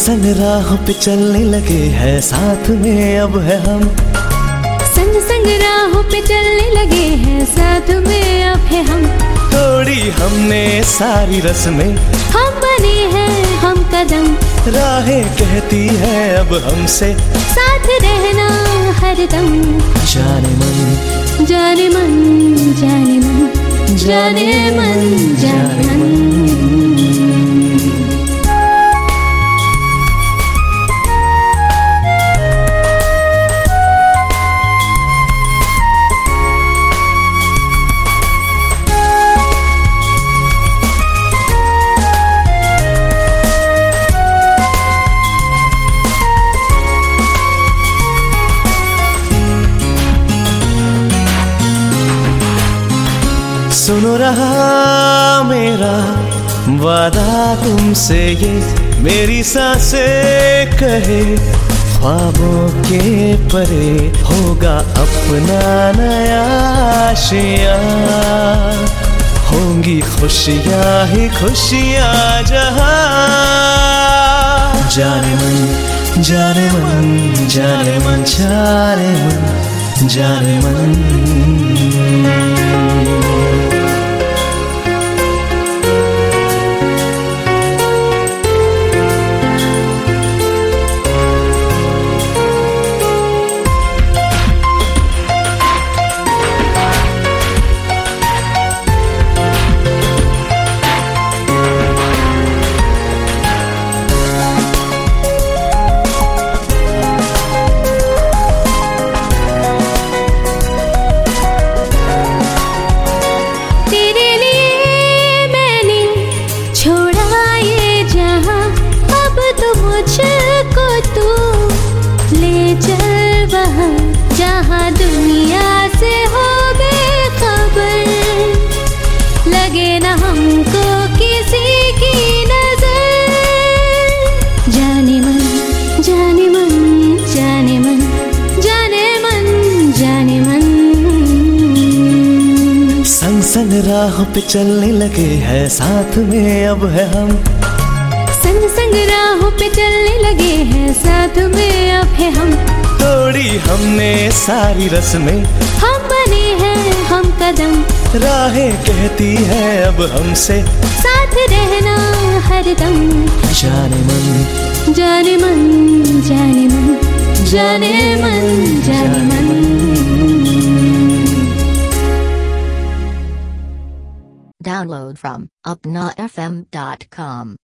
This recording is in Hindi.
संग राह पे चलने लगे हैं, साथ में अब है हम। संग संग राहों पे चलने लगे हैं, साथ में अब है हम। तोड़ी हमने सारी रस्में, हम बने हैं हम कदम। राहें कहती है अब हमसे, साथ रहना हरदम। जाने मन जाने मन जाने मन जाने मन जाने मन। सुनो रहा मेरा वादा तुमसे, ये मेरी सांसें कहे, ख्वाबों के परे होगा अपना नया आशियाँ। होंगी खुशियाँ ही खुशियाँ जहाँ। जाने मन जाने मन जाने मन जाने मन जाने मन। मुझको तू ले चल वहाँ, जहाँ दुनिया से हो बेखबर। लगे ना हमको किसी की नजर। जाने मन जाने मन जाने मन जाने मन जाने मन। संग संग राह पे चलने लगे हैं, साथ में अब है हम। संग संग राहों पे चलने लगे हैं, साथ में अब है हम। तोड़ी हमने सारी रस्में, हम बने हैं हम कदम। राहें कहती है अब हमसे, साथ रहना हरदम। जाने मन जाने मन जाने मन जाने मन जाने मन। Download from upnafm.com.